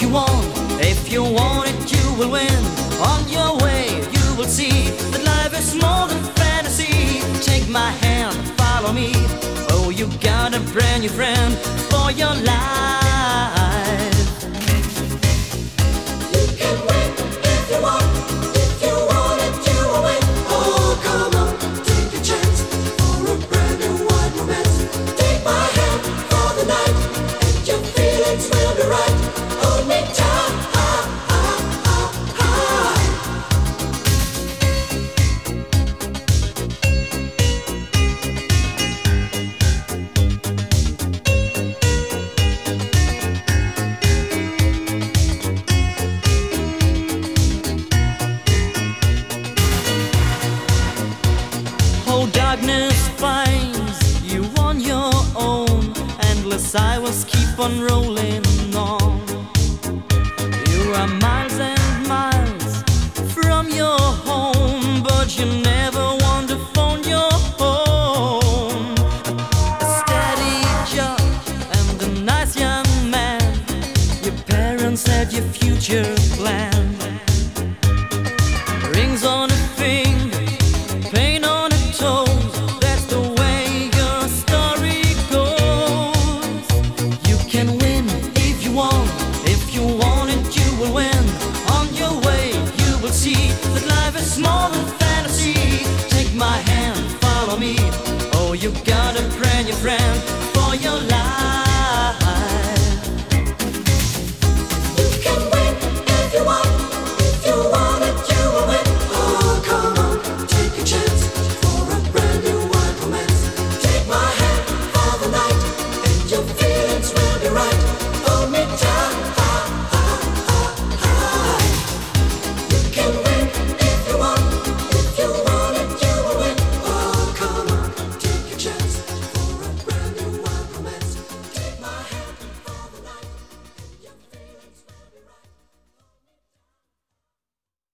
you want. If you want it, you will win. On your way, you will see that life is more than fantasy. Take my hand, follow me. Oh, you got a brand new friend for your life. You can win if you want. If you want it, you will win. Oh, come on, take a chance for a brand new wide romance. Take my hand for the night, and your feelings will be right. Hold me tight. Darkness finds you on your own. Endless highways keep on rolling on. You are miles and miles from your home, but you never want to phone your home. A steady job and a nice young man. Your parents had your future planned. Rings on a finger, pain on a toe. That's the way your story goes. You can win if you want. If you want it, you will win. On your way, you will see that life is more than